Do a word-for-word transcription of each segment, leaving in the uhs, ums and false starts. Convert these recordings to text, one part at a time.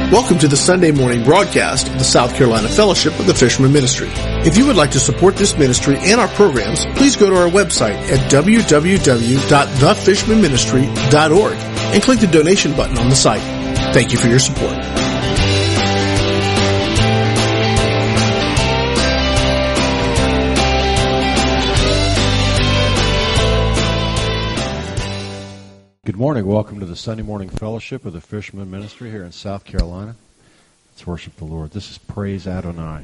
Welcome to the Sunday morning broadcast of the South Carolina Fellowship of the Fisherman Ministry. If you would like to support this ministry and our programs, please go to our website at w w w dot the fisherman ministry dot org and click the donation button on the site. Thank you for your support. Good morning. Welcome to the Sunday morning fellowship of the Fisherman Ministry here in South Carolina. Let's worship the Lord. This is Praise Adonai.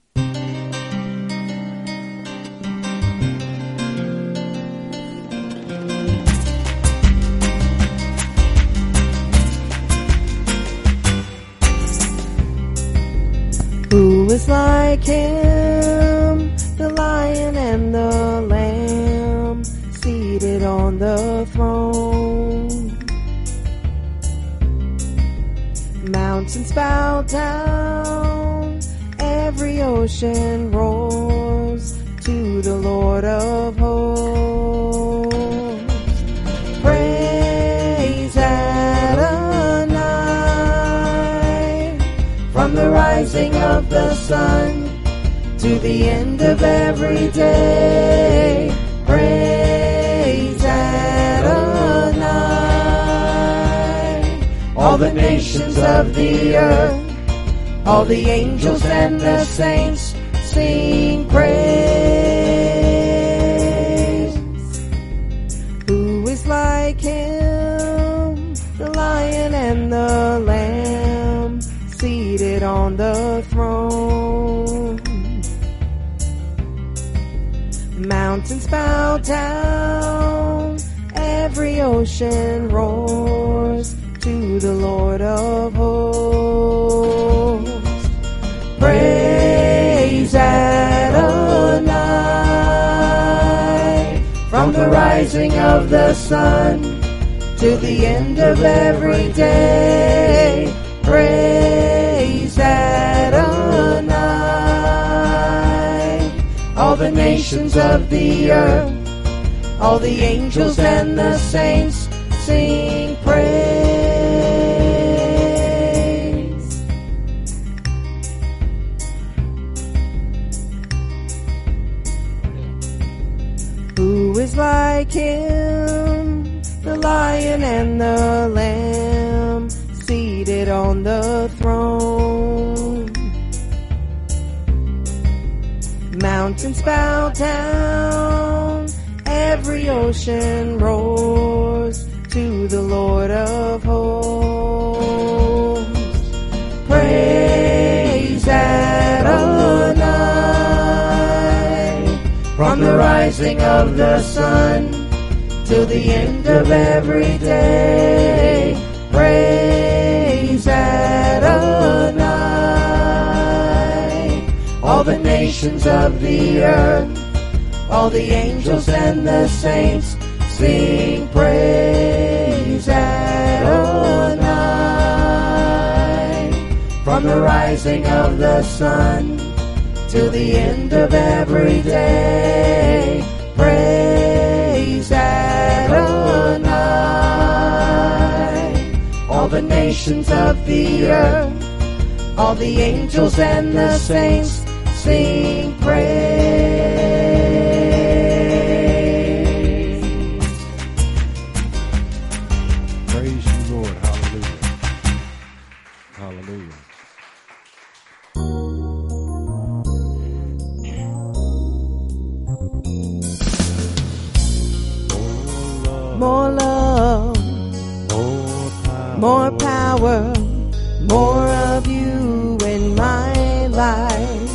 Who is like him, the lion and the lamb, seated on the throne? Mountains bow down, every ocean roars to the Lord of hosts. Praise Adonai, from the rising of the sun to the end of every day. Praise Adonai. All the nations of the earth, all the angels and the saints sing praise. Who is like him, the lion and the lamb, seated on the throne? Mountains bow down, every ocean roars to the Lord of hosts. Praise Adonai, from the rising of the sun to the end of every day. Praise Adonai. All the nations of the earth, all the angels and the saints sing praise. Who is like him, the lion and the lamb, seated on the throne? Mountains bow down, every ocean roars to the Lord of hosts. Praise Adonai, from the rising of the sun till the end of every day. Praise Adonai. All the nations of the earth, all the angels and the saints sing praise Adonai. From the rising of the sun till the end of every day. Praise Adonai. All the nations of the earth, all the angels and the saints sing praise. Praise you, Lord. Hallelujah. Hallelujah. More love, more power, more of you in my life.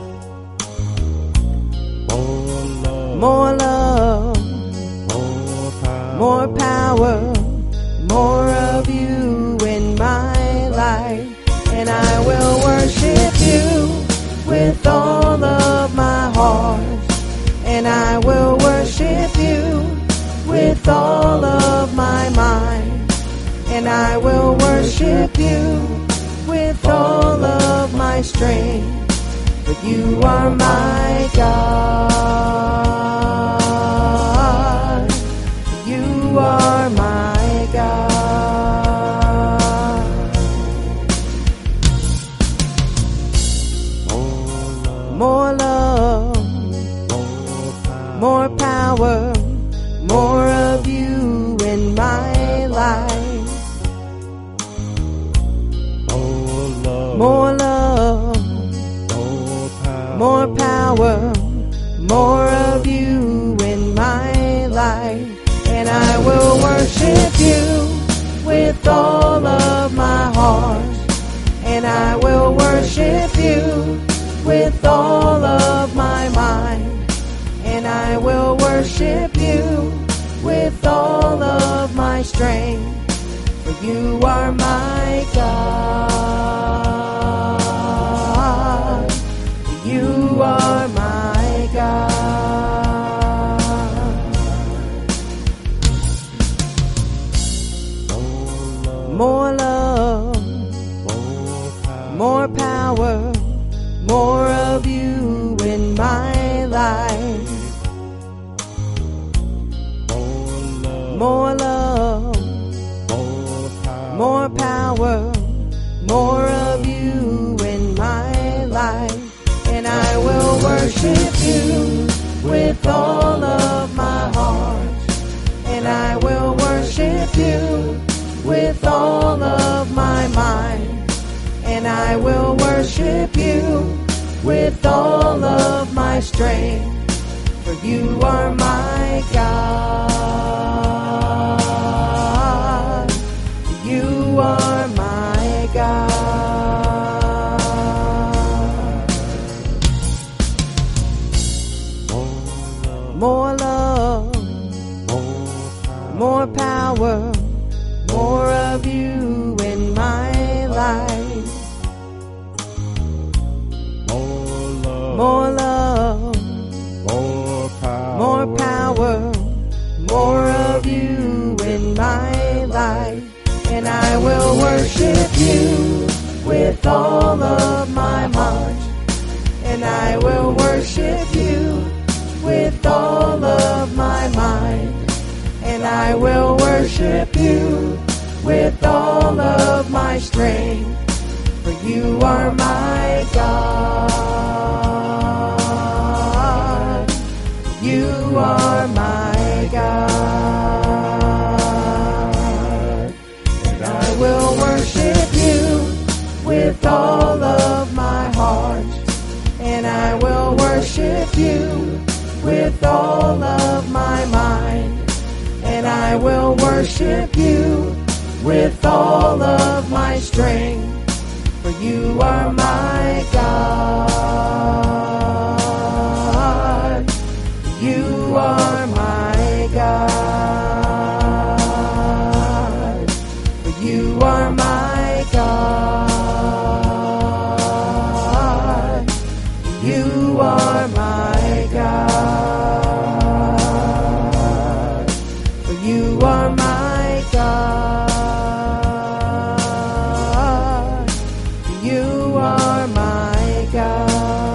More love, more power, more of you in my life. And I will worship you with all of my heart. And I will worship you with all of my mind. And I will worship you with all of my strength. But you are my God. You are my God. my life. More love, More love, more power, more power, more of you in my life. And I will worship you with all of my heart. And I will worship you with all of my mind. And I will worship you with all of my strength. For you are my God. You are my God. More love, more power, more of you in my life. More love, more power, more of you in my life. And I will worship you with all of my heart. And I will worship you with all of my mind. And I will worship you with all of my strength. For you are my God. You are my God. More love, more power, more of you in my life. More love, more power, more of you in my life. And I will worship you with all of my heart. And I will worship you with all of my mind. And I will worship you with all of my strength. For you are my God. You are my God. And I will worship you with all of my heart. And I will worship you with all of my mind. And I will worship you with all of my strength. For you are my God. You are my God. For you are my God. You are my God. For you are my God. You are my God.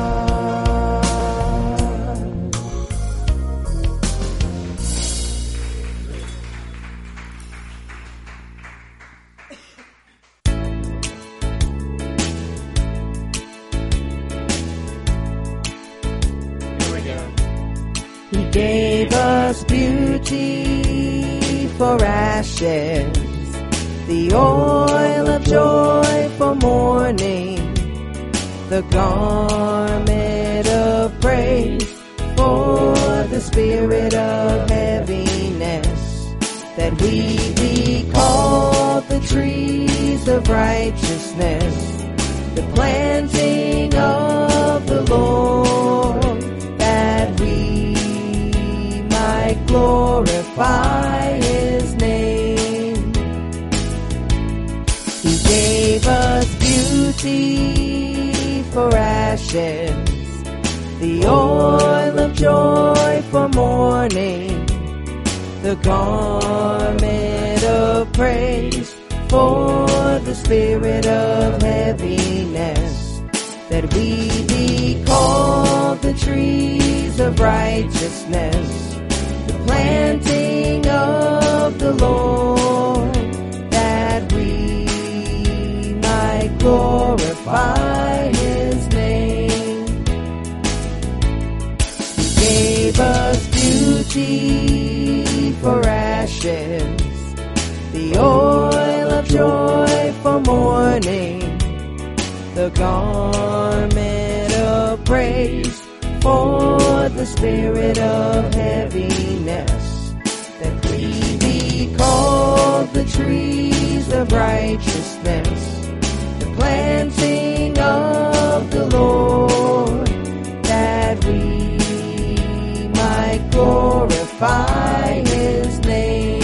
He gave us beauty for ashes, the oil of joy for mourning, the garment of praise for the spirit of heaviness, that we be called the trees of righteousness, the planting of the Lord, that we might glorify His name. He gave us beauty for ashes, the oil of joy for mourning, the garment of praise for the spirit of heaviness, that we be called the trees of righteousness, the planting of the Lord, that we might glorify His name. He gave us beauty for ashes, the garment of praise for the spirit of heaviness, that we be called the trees of righteousness, the planting of the Lord, that we might glorify His name.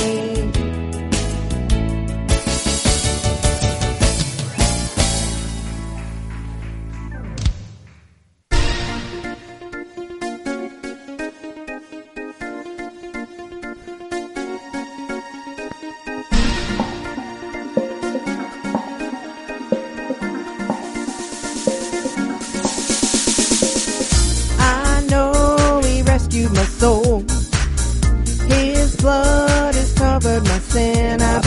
My soul, His blood has covered my sin. I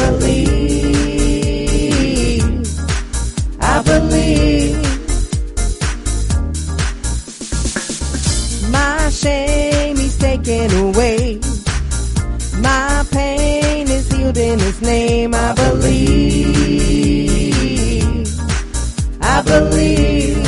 believe, I believe. My shame He's taken away. My pain is healed in His name. I believe, I believe.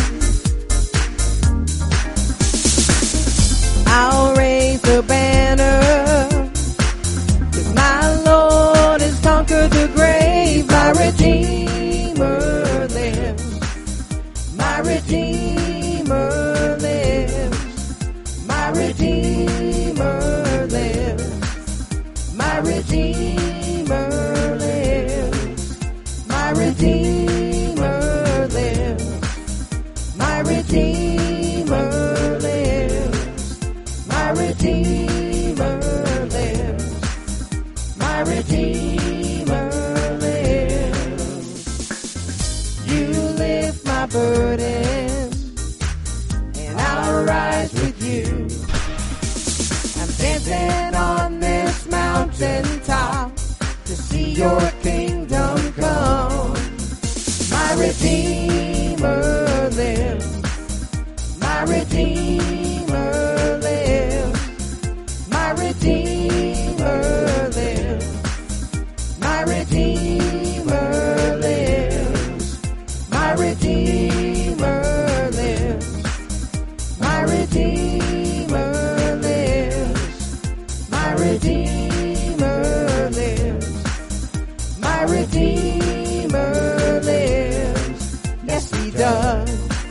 I'll raise the banner, 'cause my Lord has conquered the grave. My Redeemer lives, my Redeemer lives, my Redeemer lives, my Redeemer lives, my Redeemer lives, my Redeemer lives. My Redeemer lives, my Redeemer lives. You lift my burdens, and I'll rise with you. I'm dancing on this mountaintop to see your kingdom come. My Redeemer lives, my Redeemer lives, my Redeemer lives, my Redeemer lives, my Redeemer lives, my Redeemer lives, my Redeemer lives, my Redeemer lives. Yes, He does.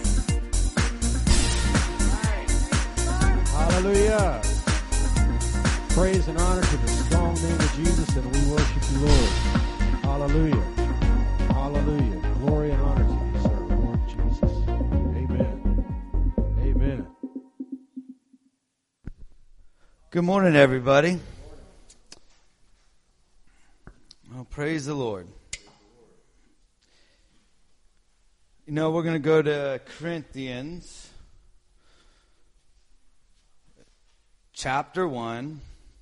Hallelujah. Praise and honor to the strong name of Jesus, and we worship you, Lord. Hallelujah. Hallelujah. Glory and honor to you, sir, Lord Jesus. Amen. Amen. Good morning, everybody. Well, praise the Lord. You know, we're going to go to Corinthians chapter one.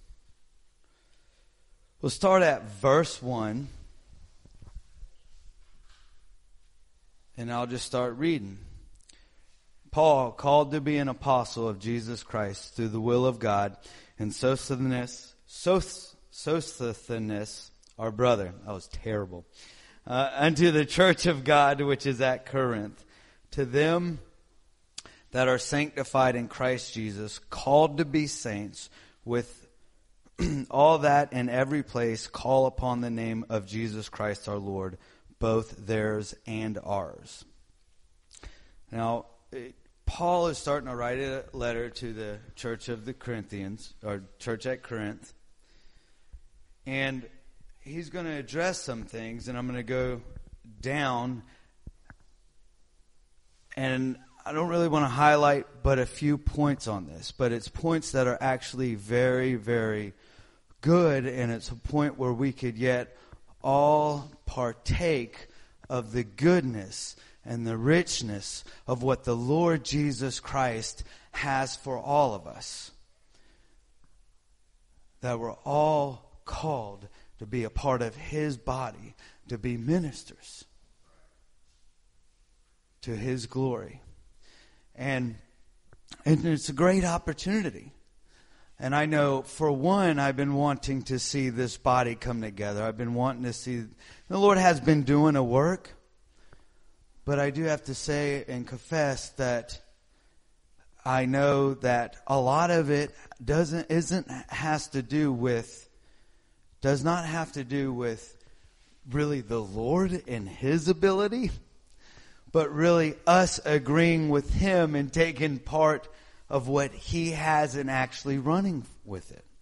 We'll start at verse one. And I'll just start reading. Paul, called to be an apostle of Jesus Christ through the will of God, and Sosthenes, Sos, Sosthenes, our brother, that was terrible, uh, unto the church of God which is at Corinth, to them that are sanctified in Christ Jesus, called to be saints, with all that in every place call upon the name of Jesus Christ our Lord, both theirs and ours. Now, it, Paul is starting to write a letter to the church of the Corinthians, or church at Corinth, and he's going to address some things, and I'm going to go down, and I don't really want to highlight but a few points on this, but it's points that are actually very, very good, and it's a point where we could yet all partake of the goodness and the richness of what the Lord Jesus Christ has for all of us. That we're all called to be a part of His body, to be ministers to His glory. And, and it's a great opportunity. And I know, for one, I've been wanting to see this body come together. I've been wanting to see, the Lord has been doing a work, But I do have to say and confess that I know that a lot of it doesn't, isn't, has to do with, does not have to do with really the Lord and His ability, but really us agreeing with Him and taking part of what He has and actually running with it.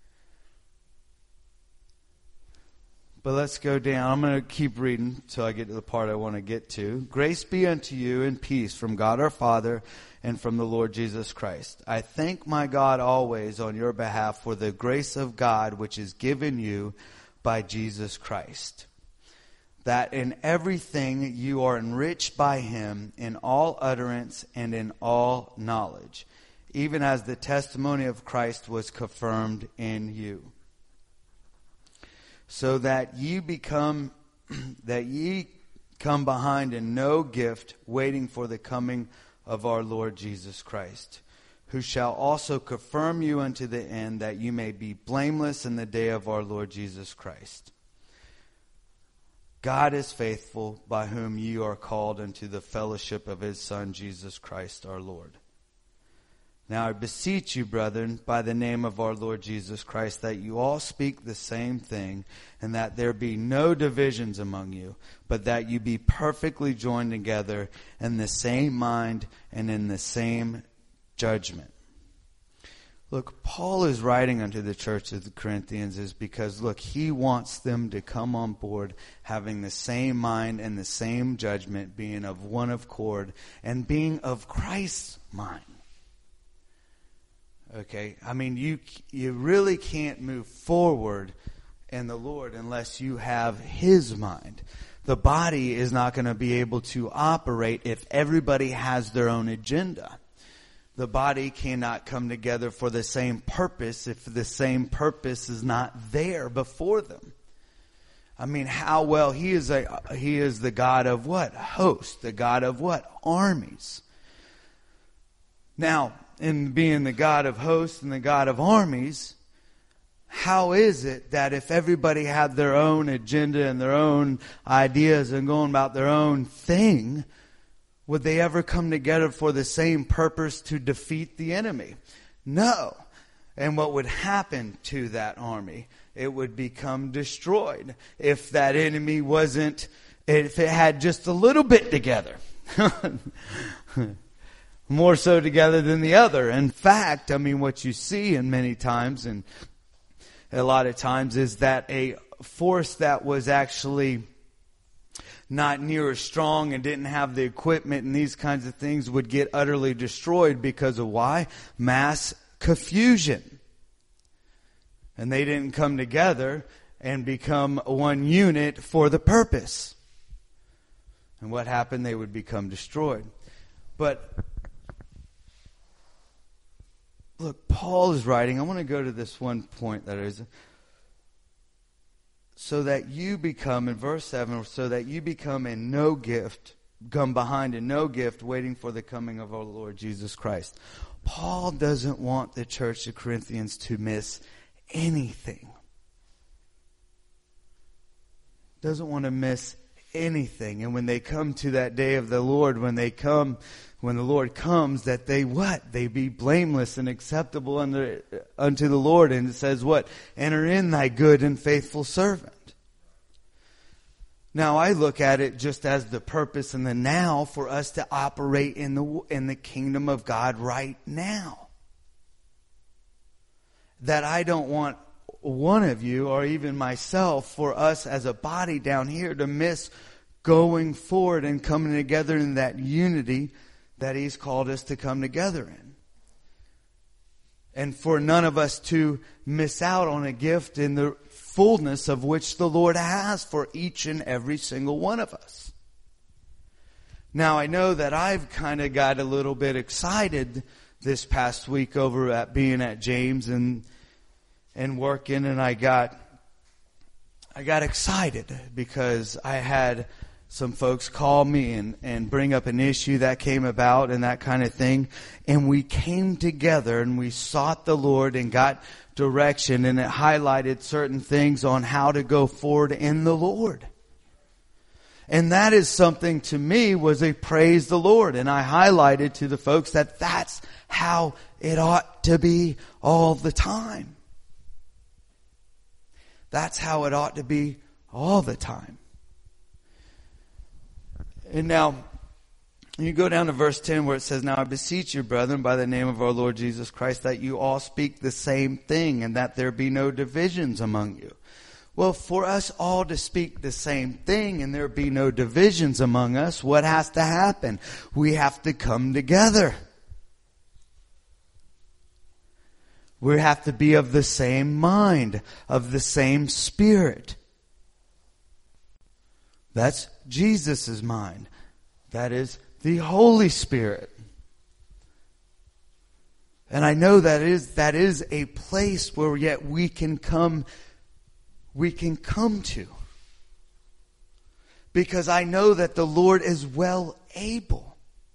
But let's go down. I'm going to keep reading until I get to the part I want to get to. Grace be unto you and peace from God our Father and from the Lord Jesus Christ. I thank my God always on your behalf for the grace of God which is given you by Jesus Christ, that in everything you are enriched by Him in all utterance and in all knowledge, even as the testimony of Christ was confirmed in you. So that ye become, that ye come behind in no gift, waiting for the coming of our Lord Jesus Christ, who shall also confirm you unto the end, that you may be blameless in the day of our Lord Jesus Christ. God is faithful, by whom ye are called unto the fellowship of His Son, Jesus Christ our Lord. Now I beseech you, brethren, by the name of our Lord Jesus Christ, that you all speak the same thing, and that there be no divisions among you, but that you be perfectly joined together in the same mind and in the same judgment. Look, Paul is writing unto the church of the Corinthians is because, look, he wants them to come on board having the same mind and the same judgment, being of one accord and being of Christ's mind. Okay, I mean, you you really can't move forward in the Lord unless you have His mind. The body is not going to be able to operate if everybody has their own agenda. The body cannot come together for the same purpose if the same purpose is not there before them. I mean, how well he is a he is the God of what? Hosts, the God of what? Armies. Now, in being the God of hosts and the God of armies, how is it that if everybody had their own agenda and their own ideas and going about their own thing, would they ever come together for the same purpose to defeat the enemy? No. And what would happen to that army? It would become destroyed if that enemy wasn't, if it had just a little bit together. More so together than the other. In fact, I mean, what you see in many times and a lot of times is that a force that was actually not near as strong and didn't have the equipment and these kinds of things would get utterly destroyed because of why? Mass confusion. And they didn't come together and become one unit for the purpose. And what happened? They would become destroyed. But look, Paul is writing. I want to go to this one point that is, so that you become, in verse seven, so that you become in no gift, come behind in no gift, waiting for the coming of our Lord Jesus Christ. Paul doesn't want the church of Corinthians to miss anything. Doesn't want to miss anything. And when they come to that day of the Lord, when they come, when the Lord comes, that they what? They be blameless and acceptable under, unto the Lord. And it says what? Enter in thy good and faithful servant. Now I look at it just as the purpose and the now for us to operate in the, in the kingdom of God right now. That I don't want one of you or even myself, for us as a body down here, to miss going forward and coming together in that unity that He's called us to come together in. And for none of us to miss out on a gift in the fullness of which the Lord has for each and every single one of us. Now I know that I've kind of got a little bit excited this past week over at being at James and and working, and I got I got excited because I had some folks call me and, and bring up an issue that came about and that kind of thing. And we came together and we sought the Lord and got direction, and it highlighted certain things on how to go forward in the Lord. And that is something to me was a praise the Lord. And I highlighted to the folks that that's how it ought to be all the time. That's how it ought to be all the time. And now, you go down to verse ten where it says, "Now I beseech you, brethren, by the name of our Lord Jesus Christ, that you all speak the same thing, and that there be no divisions among you." Well, for us all to speak the same thing and there be no divisions among us, what has to happen? We have to come together. We have to be of the same mind, of the same spirit. That's Jesus' mind. That is the Holy Spirit. And I know that is that is a place where yet we can come we can come to. Because I know that the Lord is well able.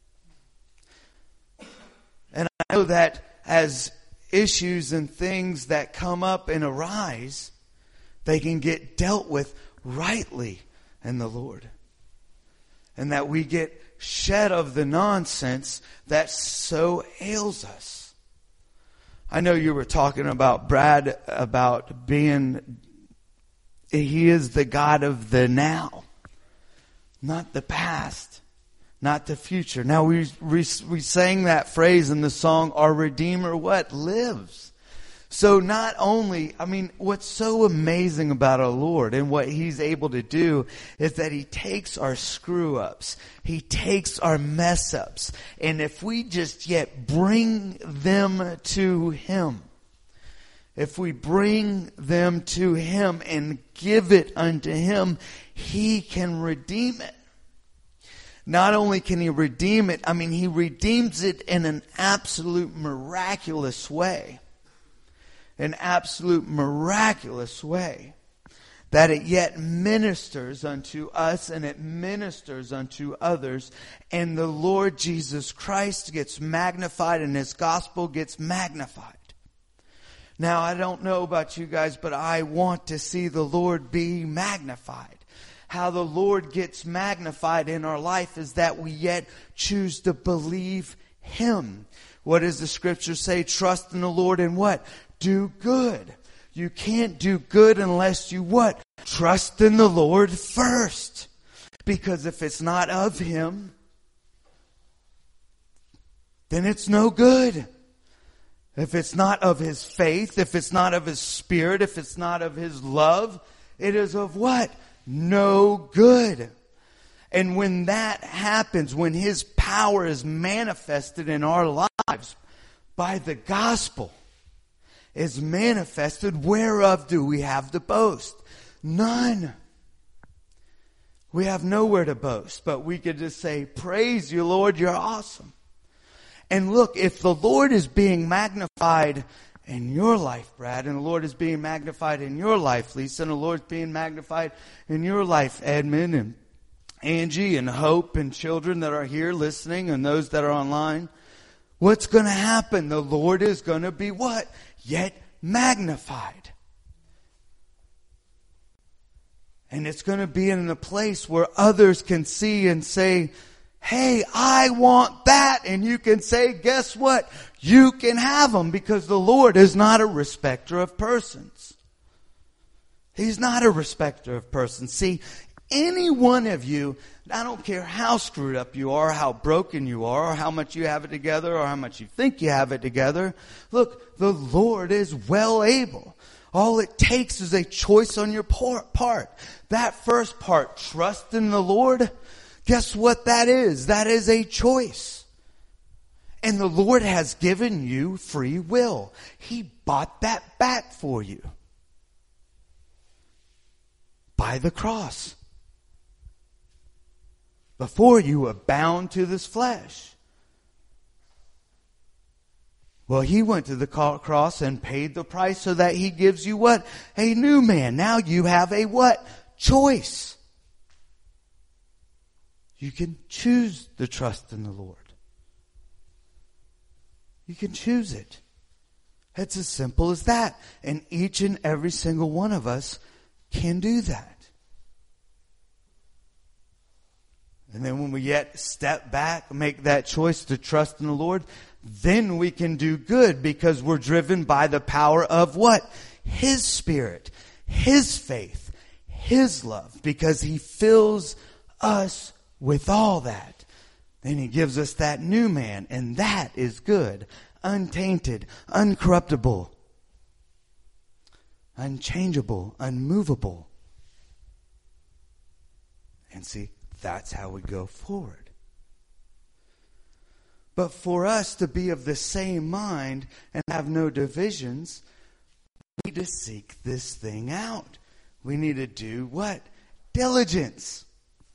And I know that as issues and things that come up and arise, they can get dealt with rightly in the Lord. And that we get shed of the nonsense that so ails us. I know you were talking about Brad, about being, he is the God of the now, not the past, not the future. Now we, we, we sang that phrase in the song, "Our Redeemer," what? Lives. So not only, I mean, what's so amazing about our Lord and what He's able to do is that He takes our screw ups. He takes our mess ups. And if we just yet bring them to Him, if we bring them to Him and give it unto Him, He can redeem it. Not only can He redeem it, I mean, He redeems it in an absolute miraculous way. An absolute miraculous way. That it yet ministers unto us and it ministers unto others. And the Lord Jesus Christ gets magnified and His gospel gets magnified. Now, I don't know about you guys, but I want to see the Lord be magnified. How the Lord gets magnified in our life is that we yet choose to believe Him. What does the scripture say? Trust in the Lord and what? Do good. You can't do good unless you what? Trust in the Lord first. Because if it's not of Him, then it's no good. If it's not of His faith, if it's not of His Spirit, if it's not of His love, it is of what? No good. And when that happens, when His power is manifested in our lives by the gospel, is manifested, whereof do we have to boast? None. We have nowhere to boast, but we could just say, praise you, Lord, you're awesome. And look, if the Lord is being magnified in your life, Brad, and the Lord is being magnified in your life, Lisa, and the Lord's being magnified in your life, Edmund, and Angie, and Hope, and children that are here listening, and those that are online, what's going to happen? The Lord is going to be what? Yet magnified. And it's going to be in a place where others can see and say, hey, I want that. And you can say, guess what? You can have them, because the Lord is not a respecter of persons. He's not a respecter of persons. See, any one of you, I don't care how screwed up you are, how broken you are, or how much you have it together, or how much you think you have it together. Look, the Lord is well able. All it takes is a choice on your part. That first part, trust in the Lord, guess what that is? That is a choice. And the Lord has given you free will. He bought that back for you by the cross. Before you were bound to this flesh. Well, He went to the cross and paid the price so that He gives you what? A new man. Now you have a what? Choice. You can choose to trust in the Lord. You can choose it. It's as simple as that. And each and every single one of us can do that. And then when we yet step back, make that choice to trust in the Lord, then we can do good because we're driven by the power of what? His Spirit, His faith, His love, because He fills us with all that. Then He gives us that new man, and that is good, untainted, uncorruptible, unchangeable, unmovable. And see, that's how we go forward. But for us to be of the same mind and have no divisions, we need to seek this thing out. We need to do what? Diligence.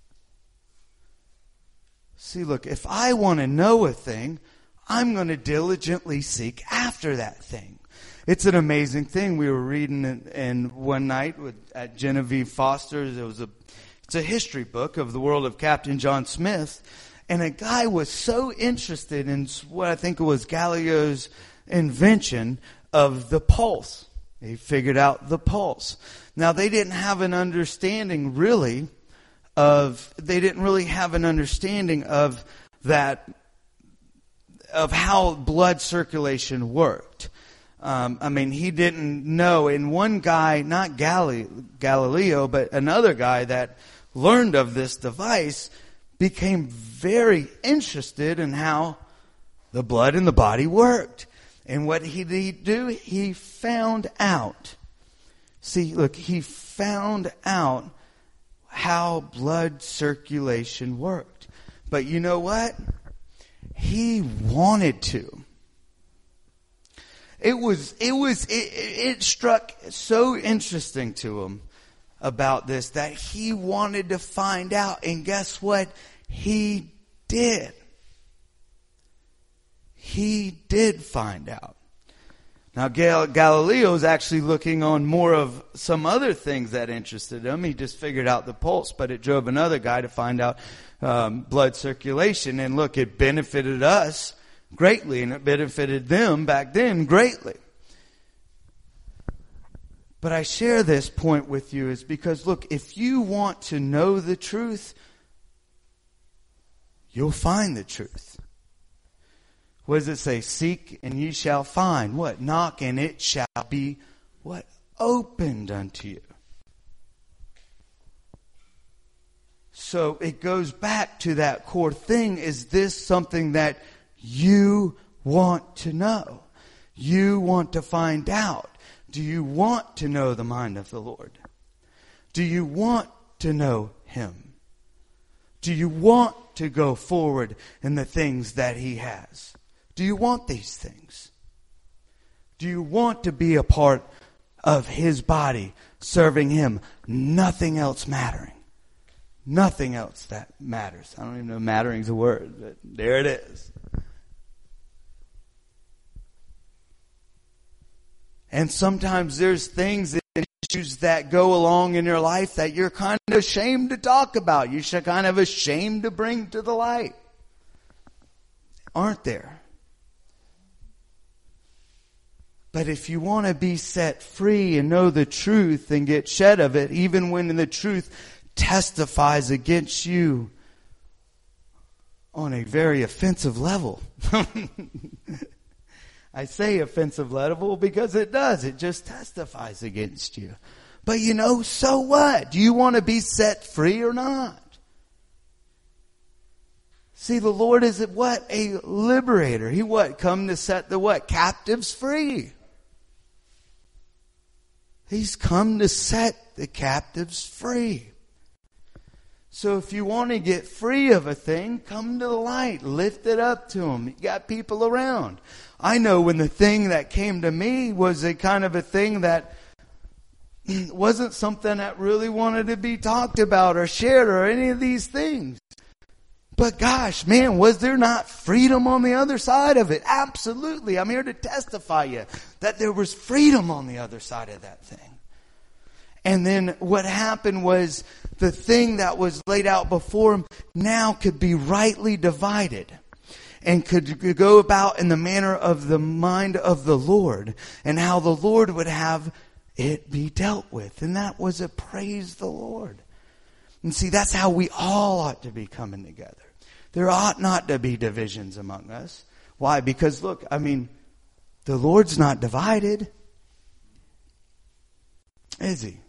See, look, if I want to know a thing, I'm going to diligently seek after that thing. It's an amazing thing. We were reading in, in one night with, at Genevieve Foster's. It was a, it's a history book of the world of Captain John Smith. And a guy was so interested in what I think it was Galileo's invention of the pulse. He figured out the pulse. Now, they didn't have an understanding really of, they didn't really have an understanding of that, of how blood circulation worked. Um, I mean, he didn't know. And one guy, not Gali- Galileo, but another guy that learned of this device became very interested in how the blood in the body worked. And what did he do? He found out. See, look, he found out how blood circulation worked. But you know what? He wanted to. It was, it was, it, it struck so interesting to him about this that he wanted to find out. And guess what? He did. He did find out. Now, Gal- Galileo is actually looking on more of some other things that interested him. He just figured out the pulse, but it drove another guy to find out um, blood circulation. And look, it benefited us greatly, and it benefited them back then greatly. But I share this point with you is because, look, if you want to know the truth, you'll find the truth. What does it say? Seek and ye shall find. What? Knock and it shall be what? Opened unto you. So it goes back to that core thing. Is this something that you want to know? You want to find out? Do you want to know the mind of the Lord? Do you want to know Him? Do you want to go forward in the things that He has? Do you want these things? Do you want to be a part of His body, serving Him? Nothing else mattering. Nothing else that matters. I don't even know mattering's a word, but there it is. And sometimes there's things and issues that go along in your life that you're kind of ashamed to talk about. You're kind of ashamed to bring to the light. Aren't there? But if you want to be set free and know the truth and get shed of it, even when the truth testifies against you on a very offensive level. I say offensive level because it does. It just testifies against you. But you know, so what? Do you want to be set free or not? See, the Lord is what? A liberator. He what? Come to set the what? Captives free. He's come to set the captives free. So if you want to get free of a thing, come to the light. Lift it up to Him. You got people around. I know when the thing that came to me was a kind of a thing that wasn't something that really wanted to be talked about or shared or any of these things. But gosh, man, was there not freedom on the other side of it? Absolutely. I'm here to testify you that there was freedom on the other side of that thing. And then what happened was the thing that was laid out before him now could be rightly divided and could go about in the manner of the mind of the Lord and how the Lord would have it be dealt with. And that was a praise the Lord. And see, that's how we all ought to be coming together. There ought not to be divisions among us. Why? Because look, I mean, the Lord's not divided. Is he?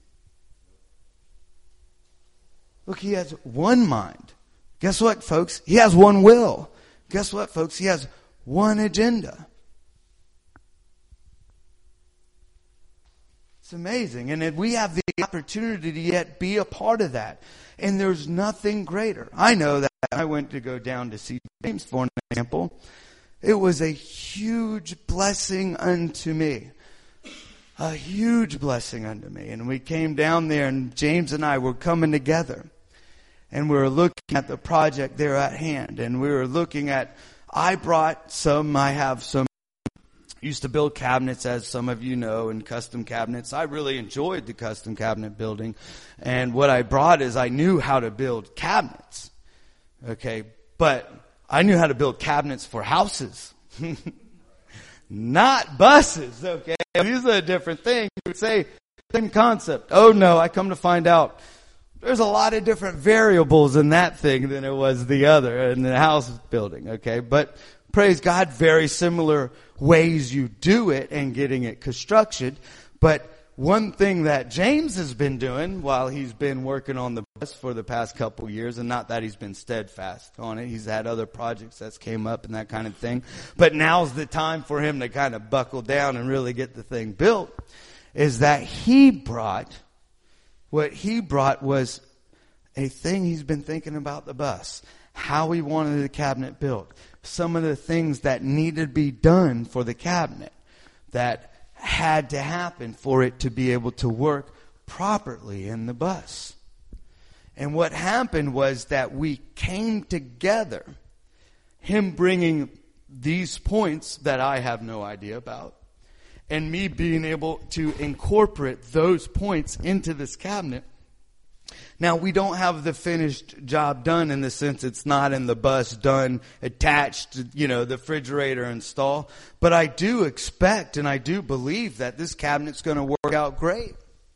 Look, he has one mind. Guess what, folks? He has one will. Guess what, folks? He has one agenda. It's amazing. And we have the opportunity to yet be a part of that. And there's nothing greater. I know that I went to go down to see James, for an example. It was a huge blessing unto me. A huge blessing unto me. And we came down there, and James and I were coming together. And we were looking at the project there at hand. And we were looking at, I brought some, I have some, used to build cabinets, as some of you know, and custom cabinets. I really enjoyed the custom cabinet building. And what I brought is I knew how to build cabinets. Okay, but I knew how to build cabinets for houses. Not buses, okay? These are a different thing. You would say, same concept. Oh no, I come to find out there's a lot of different variables in that thing than it was the other in the house building, okay? But praise God, very similar ways you do it and getting it constructed. But one thing that James has been doing while he's been working on the bus for the past couple years, and not that he's been steadfast on it, he's had other projects that's came up and that kind of thing, but now's the time for him to kind of buckle down and really get the thing built, is that he brought, what he brought was a thing he's been thinking about the bus, how he wanted the cabinet built, some of the things that needed to be done for the cabinet that had to happen for it to be able to work properly in the bus. And what happened was that we came together, him bringing these points that I have no idea about, and me being able to incorporate those points into this cabinet. Now, we don't have the finished job done in the sense it's not in the bus done, attached to, you know, the refrigerator install. But I do expect and I do believe that this cabinet's going to work out great.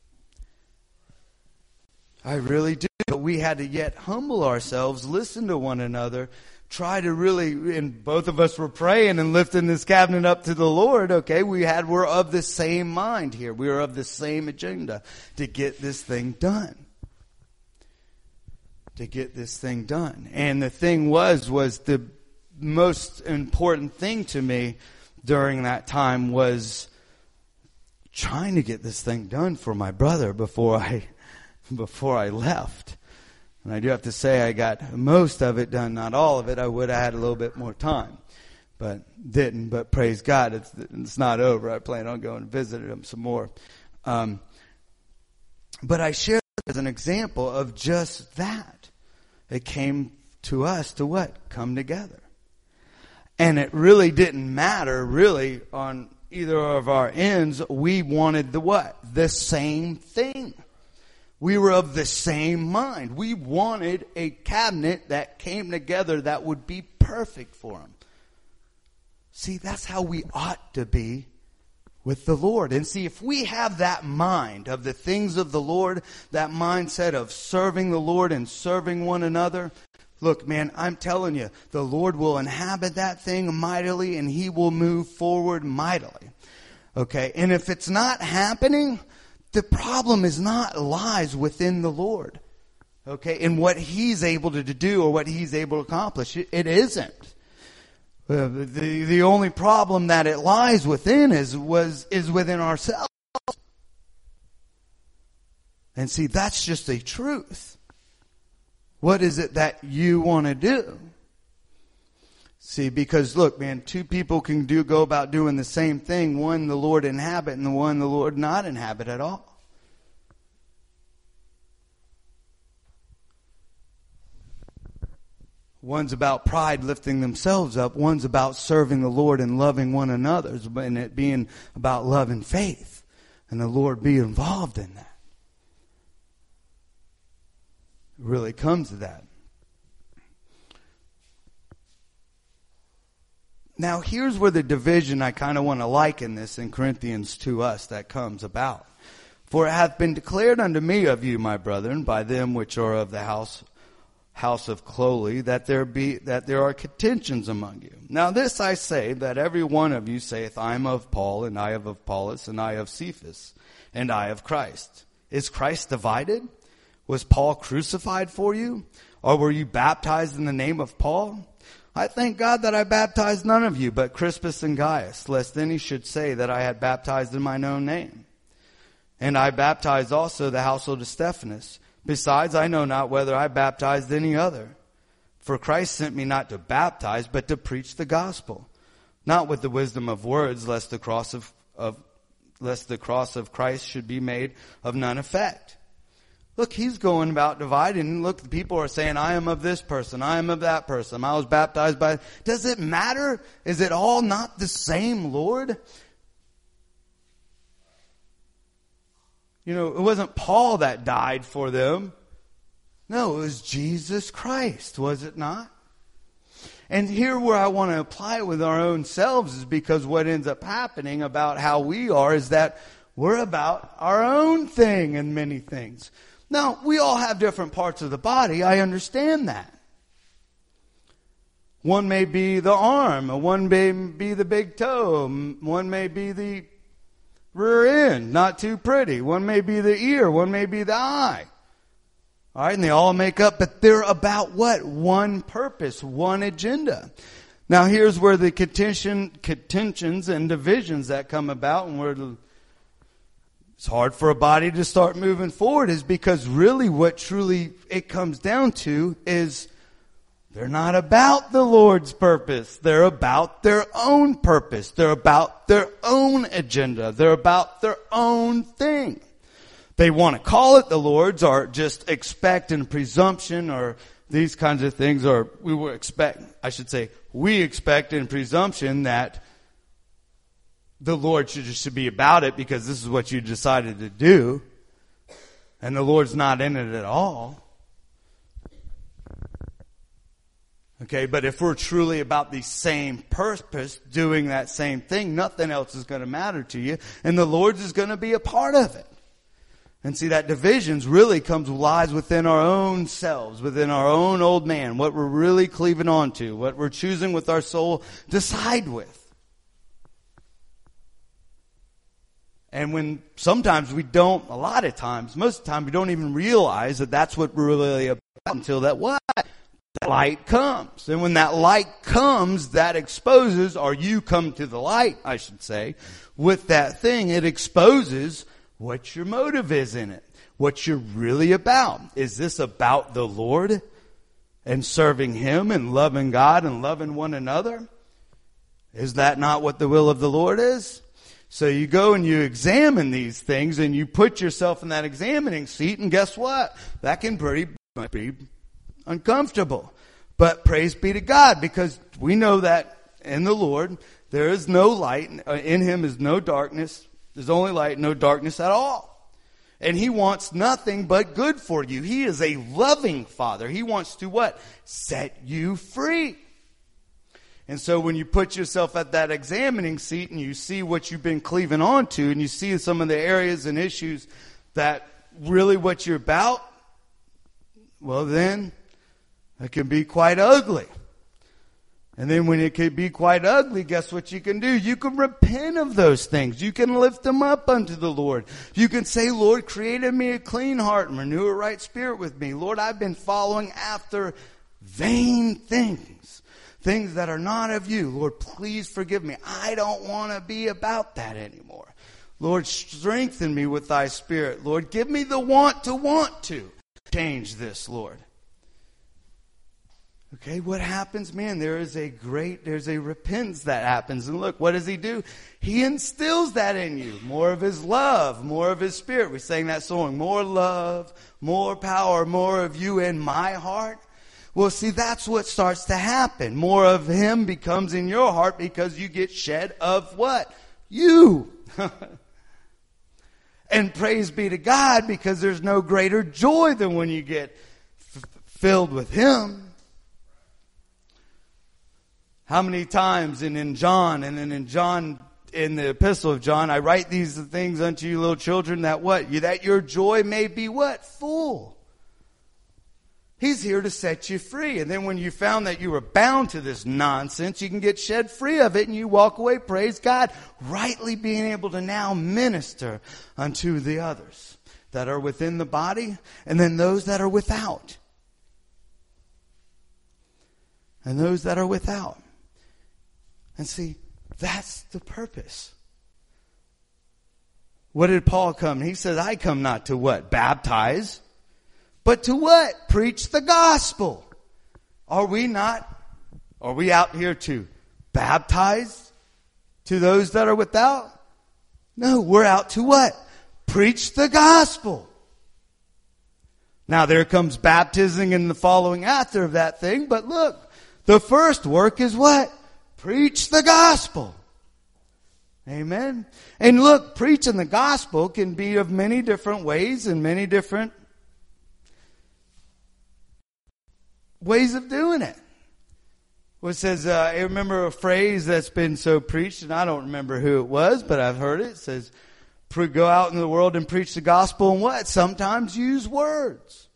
I really do. But we had to yet humble ourselves, listen to one another, try to really, and both of us were praying and lifting this cabinet up to the Lord, okay? We had, we're of the same mind here. We were of the same agenda to get this thing done. To get this thing done. And the thing was, was the most important thing to me during that time was trying to get this thing done for my brother before I, before I left. And I do have to say I got most of it done, not all of it. I would have had a little bit more time, but didn't. But praise God, it's, it's not over. I plan on going and visiting him some more. Um, but I share as an example of just that. It came to us to what? Come together. And it really didn't matter, really, on either of our ends. We wanted the what? The same thing. We were of the same mind. We wanted a cabinet that came together that would be perfect for him. See, that's how we ought to be with the Lord. And see, if we have that mind of the things of the Lord, that mindset of serving the Lord and serving one another, look, man, I'm telling you, the Lord will inhabit that thing mightily and he will move forward mightily. Okay? And if it's not happening, the problem is not lies within the Lord. Okay? And what he's able to do or what he's able to accomplish. It, it isn't. Uh, the the only problem that it lies within is was is within ourselves. And see, that's just a truth. What is it that you want to do? See, because look, man, two people can do go about doing the same thing. One the Lord inhabit and the one the Lord not inhabit at all. One's about pride lifting themselves up. One's about serving the Lord and loving one another. And it being about love and faith. And the Lord be involved in that. It really comes to that. Now here's where the division I kind of want to liken this in Corinthians to us that comes about. For it hath been declared unto me of you, my brethren, by them which are of the house house of Chloe, that there be that there are contentions among you. Now this I say, that every one of you saith, I am of Paul, and I am of Apollos, and I of Cephas, and I of Christ. Is Christ divided? Was Paul crucified for you? Or were you baptized in the name of Paul? I thank God that I baptized none of you, but Crispus and Gaius, lest any should say that I had baptized in mine own name. And I baptized also the household of Stephanas. Besides, I know not whether I baptized any other. For Christ sent me not to baptize, but to preach the gospel, not with the wisdom of words, lest the cross of, of lest the cross of Christ should be made of none effect. Look, he's going about dividing. Look, the people are saying, I am of this person, I am of that person. I was baptized by... Does it matter? Is it all not the same Lord? You know, it wasn't Paul that died for them. No, it was Jesus Christ, was it not? And here where I want to apply it with our own selves is because what ends up happening about how we are is that we're about our own thing in many things. Now, we all have different parts of the body. I understand that. One may be the arm, one may be the big toe, one may be the rear end, not too pretty. One may be the ear, one may be the eye. All right, and they all make up, but they're about what? One purpose, one agenda. Now here's where the contention, contentions and divisions that come about, and where the, it's hard for a body to start moving forward, is because really what truly it comes down to is they're not about the Lord's purpose. They're about their own purpose. They're about their own agenda. They're about their own thing. They want to call it the Lord's, or just expect in presumption, or these kinds of things, or we will expect, I should say, we expect in presumption that the Lord should just should be about it because this is what you decided to do, and the Lord's not in it at all. Okay, but if we're truly about the same purpose, doing that same thing, nothing else is going to matter to you, and the Lord's is going to be a part of it. And see, that divisions really comes, lies within our own selves, within our own old man, what we're really cleaving on to, what we're choosing with our soul to side with. And when sometimes we don't, a lot of times, most of the time we don't even realize that that's what we're really about until that what? That light comes. And when that light comes, that exposes, or you come to the light, I should say, with that thing, it exposes what your motive is in it. What you're really about. Is this about the Lord and serving Him and loving God and loving one another? Is that not what the will of the Lord is? So you go and you examine these things and you put yourself in that examining seat, and guess what? That can pretty be uncomfortable. But praise be to God, because we know that in the Lord there is no light. In Him is no darkness. There's only light, no darkness at all. And He wants nothing but good for you. He is a loving Father. He wants to what? Set you free. And so when you put yourself at that examining seat and you see what you've been cleaving on to, and you see some of the areas and issues that really what you're about, well then, it can be quite ugly. And then when it can be quite ugly, guess what you can do? You can repent of those things. You can lift them up unto the Lord. You can say, Lord, create in me a clean heart and renew a right spirit with me. Lord, I've been following after vain things. Things that are not of you. Lord, please forgive me. I don't want to be about that anymore. Lord, strengthen me with thy spirit. Lord, give me the want to want to change this, Lord. Okay, what happens? Man, there is a great, there's a repentance that happens. And look, what does He do? He instills that in you. More of His love, more of His spirit. We sang that song, more love, more power, more of you in my heart. Well, see, that's what starts to happen. More of Him becomes in your heart because you get shed of what? You. And praise be to God, because there's no greater joy than when you get f- filled with Him. How many times, and in John, and then in John in the epistle of John, I write these things unto you, little children, that what? That your joy may be what? Full. He's here to set you free. And then when you found that you were bound to this nonsense, you can get shed free of it and you walk away, praise God, rightly being able to now minister unto the others that are within the body and then those that are without. And those that are without. And see, that's the purpose. What did Paul come? He said, I come not to what? Baptize. But to what? Preach the gospel. Are we not? Are we out here to baptize to those that are without? No, we're out to what? Preach the gospel. Now there comes baptizing and the following after of that thing. But look, the first work is what? Preach the gospel. Amen. And look, preaching the gospel can be of many different ways and many different ways of doing it. Well, it says, uh, I remember a phrase that's been so preached, and I don't remember who it was, but I've heard it. It says, go out in the world and preach the gospel and what? Sometimes use words.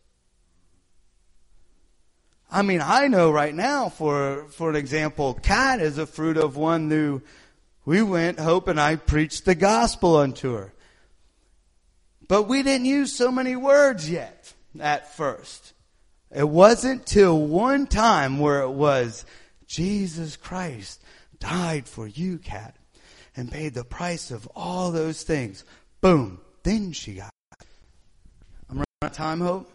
I mean, I know right now, for for an example, Kat is a fruit of one who we went, Hope and I preached the gospel unto her. But we didn't use so many words yet at first. It wasn't till one time where it was, Jesus Christ died for you, Kat, and paid the price of all those things. Boom. Then she got it. I'm running out of time, Hope?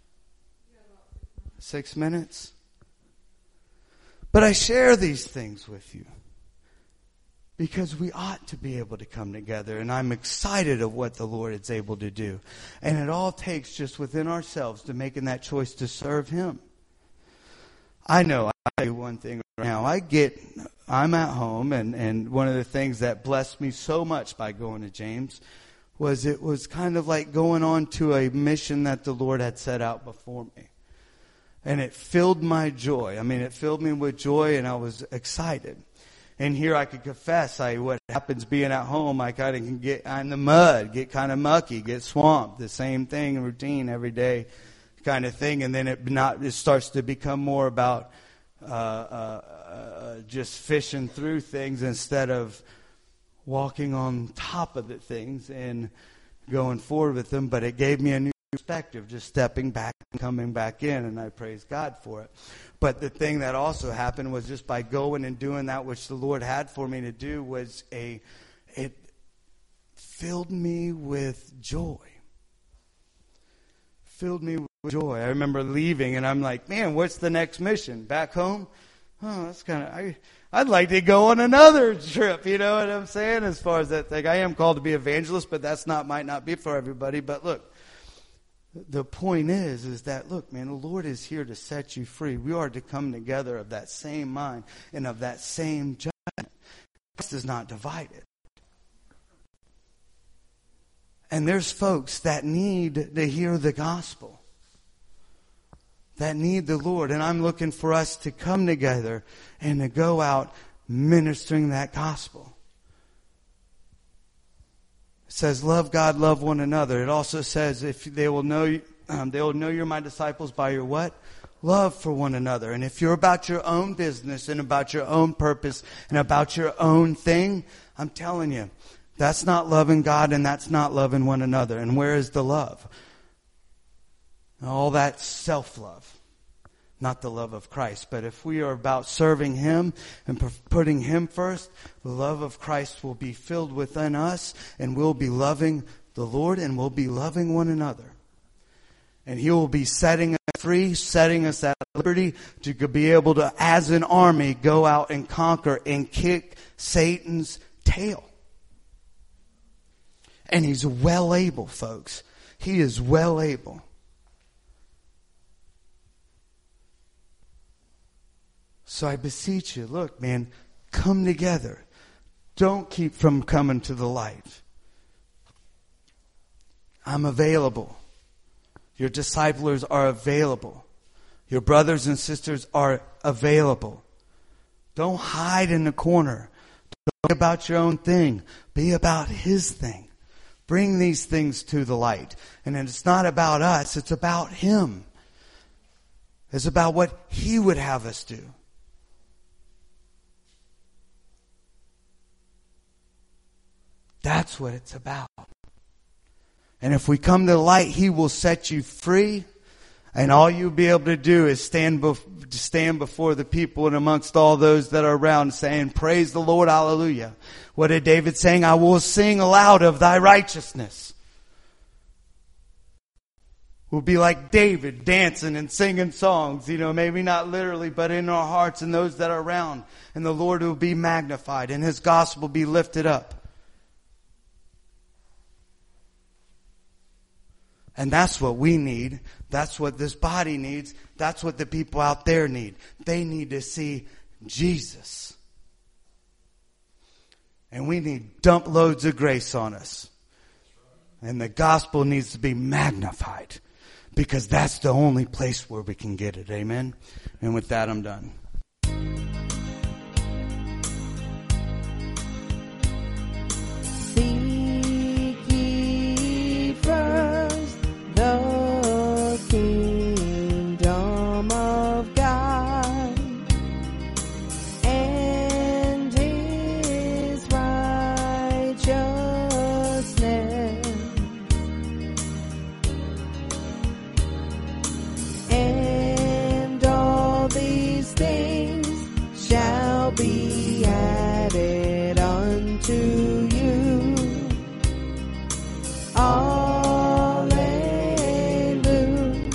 Six minutes. But I share these things with you because we ought to be able to come together, and I'm excited of what the Lord is able to do. And it all takes just within ourselves to making that choice to serve Him. I know I do one thing right now. I get, I'm at home, and, and one of the things that blessed me so much by going to James was it was kind of like going on to a mission that the Lord had set out before me. And it filled my joy. I mean, it filled me with joy, and I was excited. And here I could confess, I what happens being at home, I kind of can get in the mud, get kind of mucky, get swamped. The same thing, routine every day kind of thing. And then it not it starts to become more about uh, uh, uh, just fishing through things instead of walking on top of the things and going forward with them. But it gave me a new perspective, just stepping back and coming back in, and I praise God for it. But the thing that also happened was just by going and doing that which the Lord had for me to do was a, it filled me with joy. Filled me with joy. I remember leaving and I'm like, man, what's the next mission? Back home? Oh, that's kind of, I, I'd like to go on another trip, you know what I'm saying? As far as that thing, I am called to be evangelist, but that's not, might not be for everybody. But look, the point is, is that, look, man, the Lord is here to set you free. We are to come together of that same mind and of that same judgment. Christ is not divided. And there's folks that need to hear the gospel, that need the Lord. And I'm looking for us to come together and to go out ministering that gospel. Says, love God, love one another. It also says, if they will know you, um, they will know you're my disciples by your what? Love for one another. And if you're about your own business and about your own purpose and about your own thing, I'm telling you, that's not loving God and that's not loving one another. And where is the love? All that self-love. Not the love of Christ. But if we are about serving Him and putting Him first, the love of Christ will be filled within us, and we'll be loving the Lord, and we'll be loving one another. And He will be setting us free, setting us at liberty to be able to, as an army, go out and conquer and kick Satan's tail. And He's well able, folks. He is well able. So I beseech you, look, man, come together. Don't keep from coming to the light. I'm available. Your disciplers are available. Your brothers and sisters are available. Don't hide in the corner. Don't be about your own thing. Be about His thing. Bring these things to the light. And it's not about us. It's about Him. It's about what He would have us do. That's what it's about. And if we come to the light, He will set you free. And all you'll be able to do is stand, bef- stand before the people and amongst all those that are around saying, praise the Lord, hallelujah. What did David saying? I will sing aloud of thy righteousness. We'll be like David, dancing and singing songs, you know, maybe not literally, but in our hearts and those that are around. And the Lord will be magnified and His gospel will be lifted up. And that's what we need. That's what this body needs. That's what the people out there need. They need to see Jesus. And we need dump loads of grace on us. And the gospel needs to be magnified. Because that's the only place where we can get it. Amen? And with that, I'm done. Seek ye first the kingdom of God and His righteousness, and all these things shall be added unto you. Alleluia,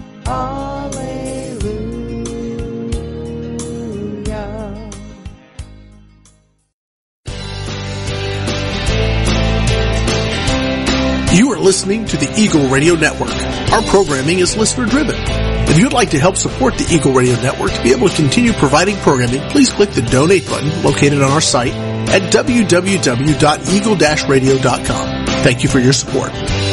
alleluia. You are listening to the Eagle Radio Network. Our programming is listener driven. If you'd like to help support the Eagle Radio Network to be able to continue providing programming, please click the donate button located on our site at w w w dot eagle dash radio dot com. Thank you for your support.